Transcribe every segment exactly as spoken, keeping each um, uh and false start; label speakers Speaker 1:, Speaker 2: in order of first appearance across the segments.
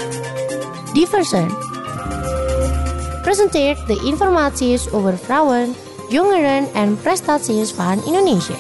Speaker 1: Diversen presenteert de informaties over vrouwen, jongeren en prestaties van Indonesia.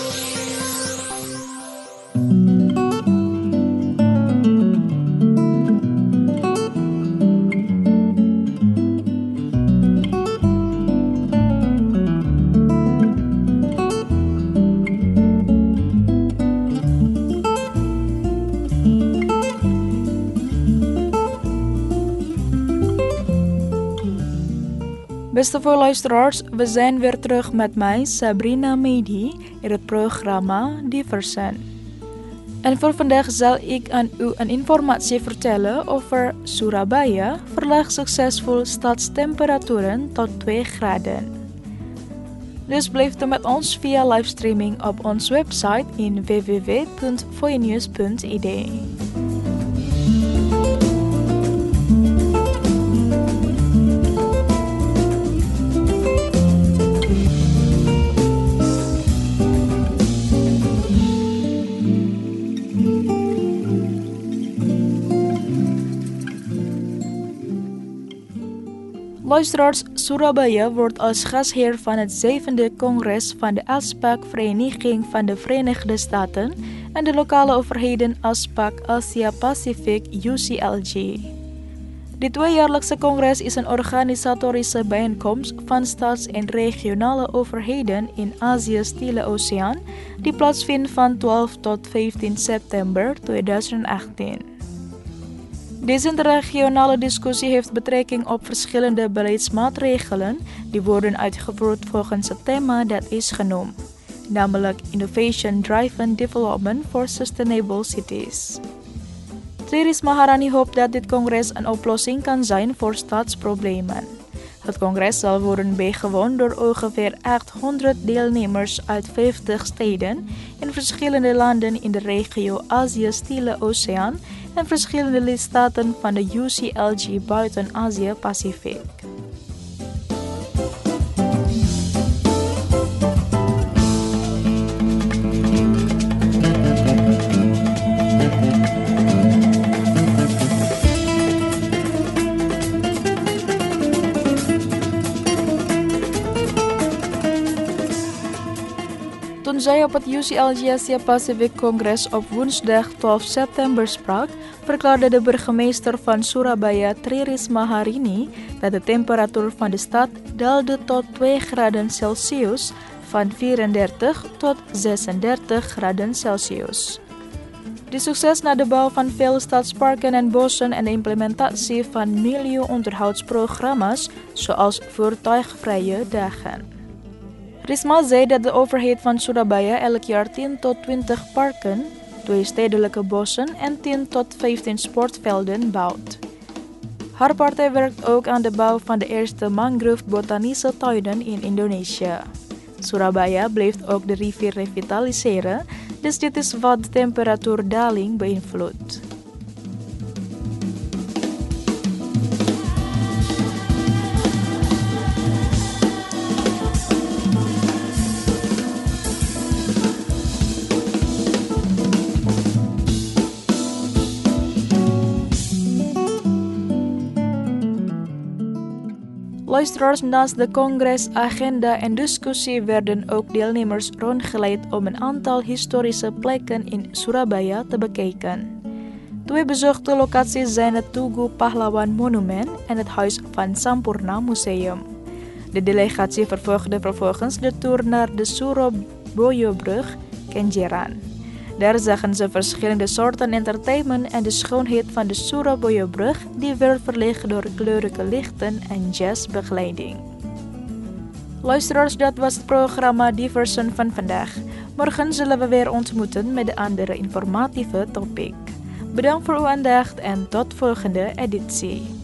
Speaker 2: Beste luisteraars, we zijn weer terug met mij, Sabrina Mehdi, in het programma Diversen. En voor vandaag zal ik aan u een informatie vertellen over Surabaya verlaagt succesvol stadstemperaturen tot twee graden. Dus blijf u met ons via livestreaming op onze website in w w w punt voinews punt i d. Luisteraars, Surabaya wordt als gastheer van het zevende congres van de ASPAC Vereniging van de Verenigde Staten en de lokale overheden ASPAC Asia Pacific U C L G. Dit tweejaarlijkse congres is een organisatorische bijeenkomst van staats- en regionale overheden in Azië-Stille Oceaan die plaatsvindt van twaalf tot vijftien september tweeduizend achttien. Deze interregionale discussie heeft betrekking op verschillende beleidsmaatregelen die worden uitgevoerd volgens het thema dat is genoemd, namelijk Innovation Driven Development for Sustainable Cities. Tri Risma Maharani hoopt dat dit congres een oplossing kan zijn voor stadsproblemen. Het congres zal worden bijgewoond door ongeveer achthonderd deelnemers uit vijftig steden in verschillende landen in de regio Azië-Stille Oceaan en verschillende lidstaten van de U C L G buiten Azië-Pacific. Toen zij op het U C L G Asia Pacific Congres op woensdag twaalf september sprak, verklaarde de burgemeester van Surabaya, Tri Risma Maharani, dat de temperatuur van de stad daalde tot twee graden Celsius, van vierendertig tot zesendertig graden Celsius. De succes na de bouw van veel stadsparken en bossen en de implementatie van milieuonderhoudsprogramma's, zoals voertuigvrije dagen. Risma zei dat de overheid van Surabaya elk jaar tien tot twintig parken, twee stedelijke bossen en tien tot vijftien sportvelden bouwt. Haar partij werkt ook aan de bouw van de eerste mangrove botanische tuinen in Indonesië. Surabaya blijft ook de rivier revitaliseren, dus dit is wat de temperatuurdaling beïnvloedt. Luisteraars, naast de congresagenda en discussie werden ook deelnemers rondgeleid om een aantal historische plekken in Surabaya te bekijken. Twee bezochte locaties zijn het Tugu Pahlawan Monument en het Huis van Sampurna Museum. De delegatie vervolgde vervolgens de tour naar de Surabaya-brug Kenjeran. Daar zagen ze verschillende soorten entertainment en de schoonheid van de Surabaya-brug die werd verlicht door kleurrijke lichten en jazzbegeleiding. Luisteraars, dat was het programma Diversen van vandaag. Morgen zullen we weer ontmoeten met de andere informatieve topic. Bedankt voor uw aandacht en tot volgende editie.